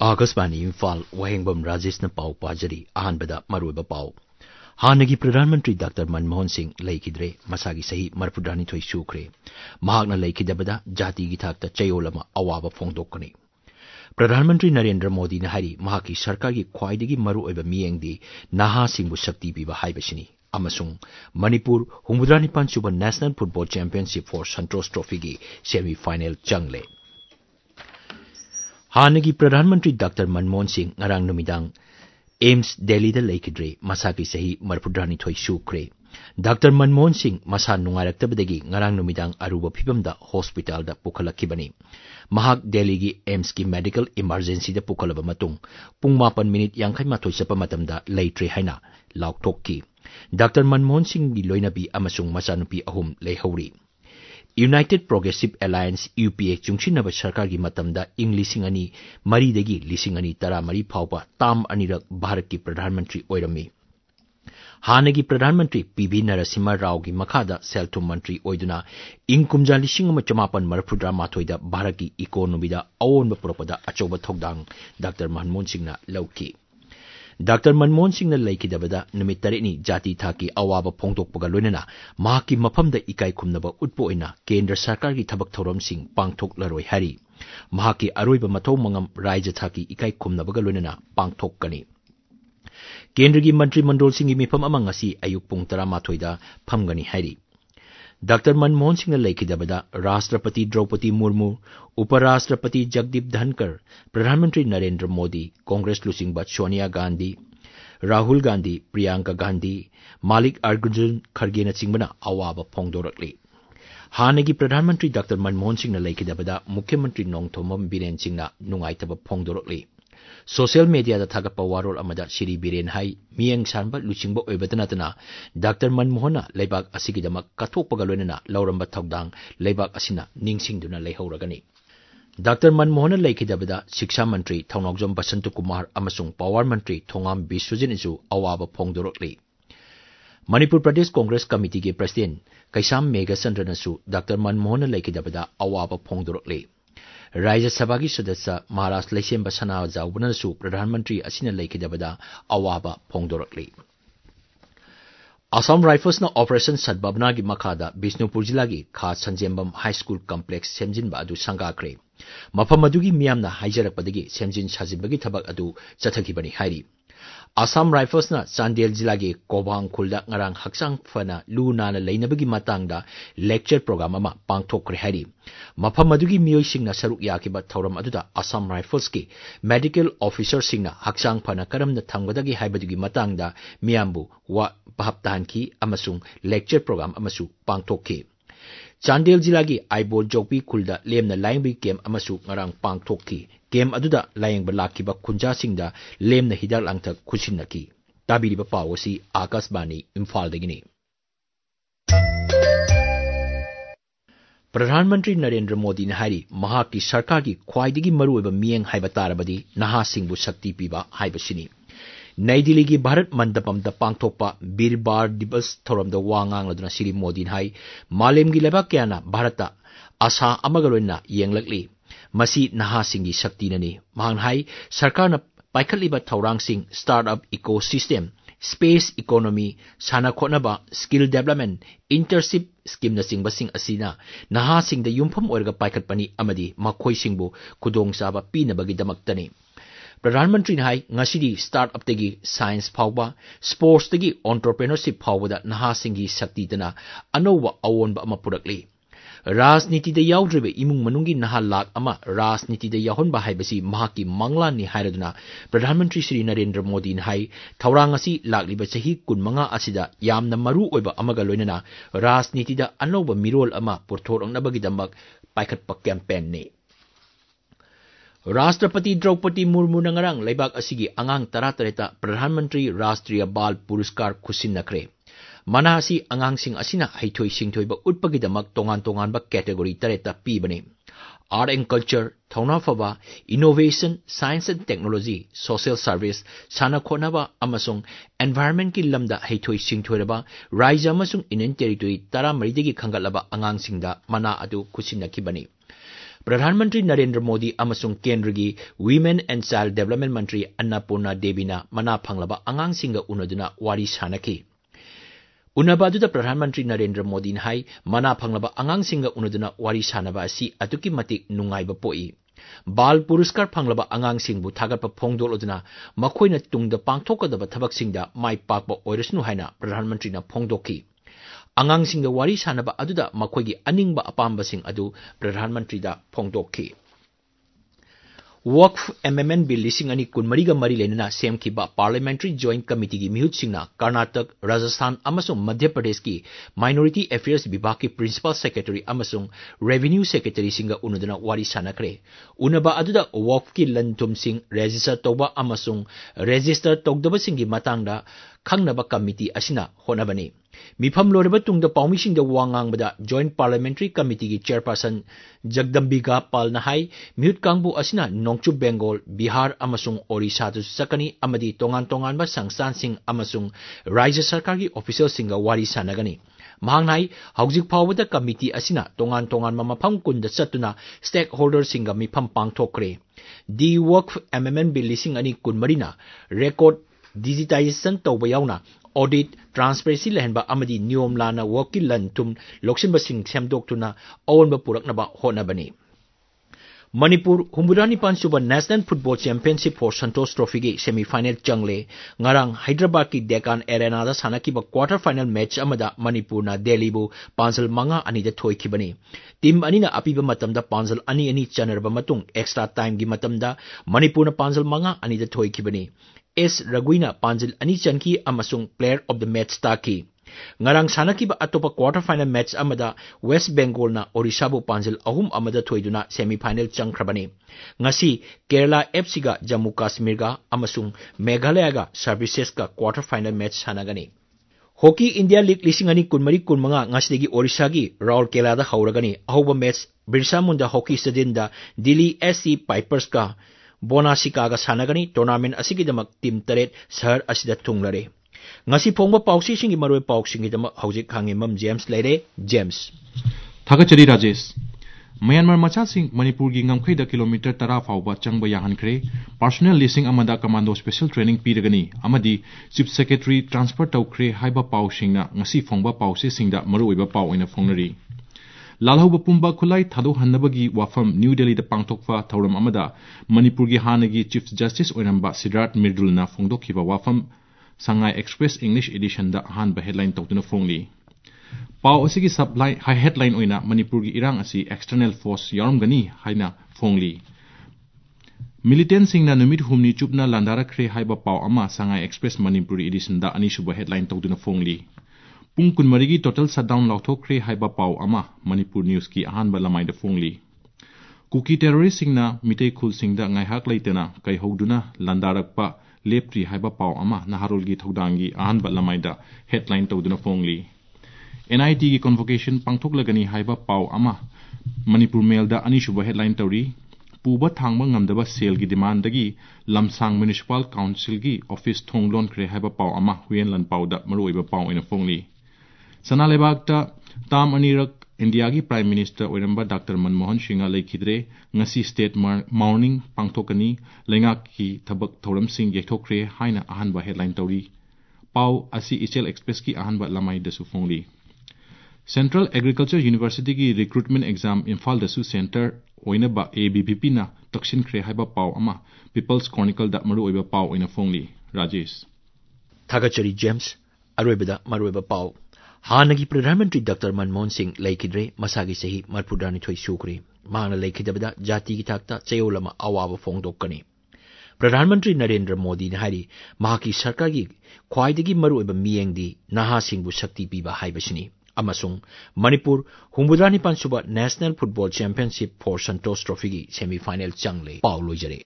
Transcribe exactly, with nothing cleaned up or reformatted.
आकाशवाणी इम्फाल वहेंगबम राजेशना पाव पाजरी अहानबदा मरुब पाव हानगी प्रधानमंत्री डॉक्टर मनमोहन सिंह लेखिद्रे मसागी सही मरफुदानी थोई सूख्रे महागना लेखिदबदा जाति की थाकता चयोलमा अवाब फोंदोकनी प्रधानमंत्री नरेंद्र मोदी ने हारी महाकी सरकार की ख्वाइदगी मरुओइबा मियेंगदी नहा सिंहबु शक्ति पीबा हाइबसिनी अमसुंग मणिपुर हुमुद्रानिपान सुबा national football championship for Santosh trophy की सेमीफाइनल चंगले हानगी प्रधानमंत्री doctor Manmohan Singh ngarang numidang AIIMS Delhi दा लेखिद्रे मसाकी सही मरफुद्रानी थोई सूख्रे डॉक्टर मनमोहन सिंह मसा नुंगारक्तबदगी ngarang numidang अरुबा फिबमदा हॉस्पिटल दा पुखलखिबनी महाक दिल्ली की एम्स की मेडिकल इमरजेंसी दा पुखलबा मतुंग पुंग मापन मिनिट यांखै माथोई चपा मतमदा लेट्रे हाइना लाउथोक्की डॉक्टर मनमोहन सिंह की लोइनबी अमसुंग मचानुपी अहुम लेहौरी यूनाइटेड प्रोग्रेसिव अलायंस यूपीए चुंगसिनब सरकार की मतमदा इंग लिसिंग अनि मरीदगी लिसिंग अनि तरा मरी फाउबा ताम अनिरक भारत की प्रधानमंत्री ओइरमी हानगी प्रधानमंत्री पीवी नरसिम्हा राव की मखादा सेल्थुम मंत्री ओइदुना इंग कुमजा लिसिंग अमा चमापन मरफुद्रा माथोइदा भारत की इकोनॉमीदा अवोनबा पुरपदा अचौबा थौदांग डॉक्टर मनमोहन सिंहना लौकी डॉक्टर मनमोहन सिंह ने लेखिदबदा नुमित तरेनी जाति थाकी अवाब फोंदोकपगा लोइनना महाकी मफमदा इकाई खुमनबा उत्पो ओइना केंद्र सरकार की थबक थौरम सिंह पांगथोकलरोय हारी महाकी अरोइबा मथौ मंगम राज्य थाकी इकाई खुमनबगा लोइनना पांगथोककनी केंद्र की मंत्रिमंडल सिंह की मिफम अमा ngasi अयुक पुंग तरामाथोइदा फमगनी हारी डॉक्टर मनमोहन सिंह ने लेखिदबदा राष्ट्रपति द्रौपदी मुर्मू उपराष्ट्रपति जगदीप धनकर प्रधानमंत्री नरेंद्र मोदी कांग्रेस लुसिंगबा सोनिया गांधी राहुल गांधी प्रियंका गांधी मालिक अर्जुन खड़गे चिंगबना अवाब फोंदोरकली हानगी प्रधानमंत्री डॉक्टर मनमोहन सिंह ने लेखिदबदा मुख्यमंत्री नोंगथोमम बीरेन सिंह नुंगाइतब फोंदोरकली सोशल मीडिया दा थागप वारोल अमदा श्री बीरेन हाई मियंग सानबा लुचिंगबा ओइबदनातना डॉक्टर मनमोहन लेबाक असिगिदमक कथोपगा लोइनना लौरंबा थौदांग लेबाक असिना निंगसिंगदुना लेहौरगनी डॉक्टर मनमोहन लेखिदबदा शिक्षा मंत्री थौनौजम बसंत कुमार अमसुंग पावर मंत्री थोंगाम बिश्वजितजु अवाब फोंदोरकली मणिपुर प्रदेश कांग्रेस कमिटी के प्रेसिडेंट कैसाम मेघचंद्रनसु डॉक्टर मनमोहन लेखिदबदा अवाब फोंदोरकली राज्य सभा की सदस्य महाराष्ट्र लेसेंब सना जाउबनसु प्रधानमंत्री असिना लेखिदबदा अवाब फोंदोरकली असम राइफल्स ना ऑपरेशन सद्भावना की मखादा बिष्णुपुर जिला की खा संजेंबम हाई स्कूल कॉम्प्लेक्स सेमजिनबा अदु संगाख्रे मफम अदुगी मियामना हाइजरकपदगी सेमजिन साजिनबगी थबक अदु चथखिबनी हाइरी असम राइफल्स ना चांदेल जिला के कोबांग खुलदा ngarang हक्सांग फना लू नाना लेनबगी मतंगदा लेक्चर प्रोग्राम अमा पांगथोकरे हाइरी मफम अदुगी मियोइसिंगना सरुक याकिबा थौरम अदुदा असम राइफल्स की मेडिकल ऑफिसर सिंगना हक्सांग फना करमना थंगबदगी हाइबदुगी मतंगदा मियामबु वा भापतानकी अमसुंग लेक्चर प्रोग्राम अमसु पांगथोककी चांदेल जिला की आइबोल जोपी खुलदा लेमना लाइंबी कैंप अमसु ngarang पांगथोककी कैंप अदुदा लायंगबा लाखिबा खुंजासिंगदा लेमना हिदाक लांगथक खुसिनकी ताबिरिबा पावसी आकाशवाणी इम्फालदगिनी प्रधानमंत्री नरेंद्र मोदी ने हारी महाकी सरकार की ख्वाइदगी मरुओइबा मियेंग हाइबा तारबदी नहा सिंहबु शक्ति पीबा हाइबसिनी नई दिल्ली की भारत मंडपम द पांगथोकपा वीर बार दिवस थौरमदा वा nganglदुना श्री मोदी हाई मालेमगी लेबाक क्याना भारत आशा अमगा लोइना येंगलकली मसी नहा सिंह की शक्ति ननी महान हाई सरकार न पाइखलिबा थौरांग सिंह स्टार्टअप इकोसिस्टम स्पेस इकोनॉमी साना खोनबा स्किल डेवलपमेंट इंटर्नशिप स्कीम न सिंह बसिंग असिना नहा सिंह द युमफम ओरगा पाइखटपनी अमदी मखोई सिंहबु खुदोंगसाबा पीनबगी दमक्तनी प्रधानमंत्री हाई ngasidi स्टार्टअप तगी साइंस फाउबा स्पोर्ट्स तगी एंटरप्रेन्योरशिप फाउबदा नहा सिंह की शक्ति दना अनौबा अवोनबा अमा पुरकली राजनीति दा याउद्रिबे इमुंग मनुंगी नहा लाख अमा राजनीति दा याहोनबा हाइबसी महाकी मंगलानी हाइरदुना प्रधानमंत्री श्री नरेंद्र मोदी हाई थौरांग असि लाखलिबा चही कुनमंगा असिदा यामना मरु ओइबा अमगा लोइनना राजनीति दा अनौबा मिरोल अमा पुरथोरंगनबगीदमक पाइखटपा कैंपेन ने राष्ट्रपति द्रौपदी मुर्मू नंगरंग लेबाक असिगी अंगांग तरा तरेता प्रधानमंत्री राष्ट्रीय बाल पुरस्कार खुसिनखरे मना असि अंगांगसिंग असिना हैथोई सिंगथोइबा उत्पगीदमक तोंगान तोंगानबा कैटेगोरी तरेता पीबने आर्ट एंड कल्चर थौना फबा innovation science and technology social service साना खोनबा अमसुंग एनवायरनमेंट की लमदा हैथोई सिंगथोइरबा राज्य अमसुंग यूनियन टेरिटोरी तरा मरीदगी खंगलबा अंगांगसिंगदा मना अदु खुसिनखिबनी प्रधानमंत्री नरेंद्र मोदी अमसुंग केंद्र की वीमेन एंड चाइल्ड डेवलपमेंट मंत्री अन्नपूर्णा देवीना मना फंगलबा अंगांगसिंगा उनदुना वारी सानकी उनबादुदा प्रधानमंत्री नरेंद्र मोदी ने हाई मना फंगलबा अंगांगसिंगा उनदुना वारी सानबा असि अतुकी मतिक नुंगाइबा पोई बाल पुरस्कार फंगलबा अंगांगसिंगबु थागतपा फोंदोलदुना मखोइना तुंगदा पांगथोकदबा थबकसिंगदा माई पाकबा ओइरसनु हाइना प्रधानमंत्रीना फोंदोकी अंगांगसिंगदा वारी सानबा अदुदा मखोइगी अनिंगबा अपाम्बसिंग अदु प्रधानमंत्रीदा फोंदोकी वक्फ एमेंडमेंट बिल लिसिंग अनि कुनमरीगा मरी लेना सेमखिबा पार्लियामेंट्री जॉइंट कमिटी की मिहुतसिंगना कर्नाटक राजस्थान अमसुंग मध्य प्रदेश की माइनॉरिटी अफेयर्स विभाग की प्रिंसिपल सेक्रेटरी अमसुंग रेवेन्यू सेक्रेटरी सिंगा उनदना वारी सानखरे उनबा अदुदा वक्फ की लनथुमसिंग रजिस्टर तौबा अमसुंग रजिस्टर तौदबसिंगी मतंगदा खंगनबा कमिटी असिना होनबने मिफम लोरबा तुंगदा पाउमिसिंगदा वांगांगबदा जॉइंट पार्लियामेंट्री कमिटी की चेयरपर्सन जगदम्बिका पालना हाई म्यूट कांगबु असिना नोंगचु बेंगोल बिहार अमसुंग ओडिशा दु सकनी अमदी तोंगान तोंगानबा संस्थान सिंग अमसुंग राज्य सरकार की ऑफिशियल सिंगा वारी सानगनी महांगनाई हौजिक फावदा कमिटी असिना तोंगान तोंगान मफम कुंदा चतुना स्टेक होल्डर सिंगा मिफम पांगथोकरे दी वक्फ एमेंडमेंट बिल लिसिंग अनि कुनमरीना रेकॉर्ड डिजिटाइजेशन तौबा यावना ऑडिट ट्रांसपेरेंसी लहनबा अमदी नियम लाना वक्की लन तुम लोकसिनबसिंग सेमदोक्तुना अवनबा पुरकनबा होनबनी मणिपुर हुमुरानी पांचुबा national football championship for Santosh trophy की सेमीफाइनल चंगले ngarang हैदराबाद की डेकान एरेना दा सानकीबा क्वार्टर फाइनल मैच अमदा मणिपुरना दिल्लीबु पांजल मंगा अनिदा थोइखिबनी टीम अनिना अपीबा मतमदा पांजल अनी अनी चनरबा मतुंग एक्स्ट्रा टाइम की मतमदा मणिपुरना पांजल मंगा अनिदा थोइखिबनी एस रघुइना पांजल अनी चनकी अमसुंग प्लेयर ऑफ द मैच ताकी ngarang sanakibा अतोपा क्वार्टर फाइनल मैच अमदा वेस्ट बेंगोल ना ओडिशाबु पांजल अहुम अमदा थोइदुना सेमीफाइनल चंगख्रबनी ngasi केरला एफसी गा जम्मू कश्मीर गा अमसुंग मेघालय गा सर्विसेस का क्वार्टर फाइनल मैच सानगनी हॉकी इंडिया लीग लिसिंग अनि कुनमरी कुनमंगा ngasiदगी ओडिशा की राउरकेला दा हौरगनी अहुबा match Birsa Munda hockey stadium दा दिल्ली एससी पाइपर्स का बोनासिका गा सानगनी टूर्नामेंट असिगिदमक टीम तरेट शहर असिदा थुंगलरे ngasi phongba pausi singi maroi pausingi dama hojik khangimam James leire James thagachari Rajesh Myanmar macha sing Manipur gi ngamkhai da kilometer tara fawba changba yahankhre personnel listing amada commando special training piragani amadi chief secretary transfer tawkhre haiba pausingna ngasi phongba pausi singda maruiba pau oina phongnari lalhauba pumba khulai thado hannabagi wafam New Delhi da pangthokfa thauram amada Manipur gi hanagi chief justice oinamba Siddharth Mirdulna phongdokhiba wafam Shanghai Express English edition da han ba headline tawtuna phongli pau asigi subline high headline oina Manipur gi irang asi external force yarum haina phongli militant singna numit humni chupna landara khre haiba pau ama Shanghai Express Manipur edition da ani suba headline tawtuna phongli pung kunmari gi total shutdown lauthokre haiba pau ama Manipur news ki han ba lamai da phongli kuki terrorist singna mitei khul singda ngai hak leitena kai hoduna landarakpa lepri haiba pau ama naharol gi thogdangi ahan ba lamaida headline tawduna phongli N I T gi convocation pangthok lagani haiba pau ama Manipur mail da ani shuba headline tawri puba thangba ngamdaba sale gi demand dagi lamsang municipal council gi office thonglon kre haiba pau ama huyen lan pau da maroiba pau ina phongli sanalebak ta tam anirak India ki Prime Minister oiramba Doctor Manmohan Singha laikhidre ngasi state morning pangthokani lengak ki thabak thoram sing yekthokre haina ahanba headline tawri pau asi Ichel Express ki ahanba lamai da su phongli Central Agriculture University ki recruitment exam Imphal da su center oinaba A B P P na takshin kre haiba pau ama People's Chronicle da maru oiba pau oina phongli Rajesh Thagachari James aroibada maruiba pau हानगी प्रधानमंत्री doctor Manmohan Singh लेखिद्रे मसागी सही मरफुडानी थोई सुक्रे मांगना लेखिदबदा जाति की थाकता चयोलमा अवाब फोंदोकनी प्रधानमंत्री नरेंद्र मोदी ने हारी महाकी सरकार की ख्वाइदगी मरुइब मियेंगदी नहा सिंहबु शक्ति पीबा हाइबसिनी अमसुंग मणिपुर हुमुद्रानी पांचुबा national football championship for Santosh trophy की सेमीफाइनल चंगले पाउ लोइजरे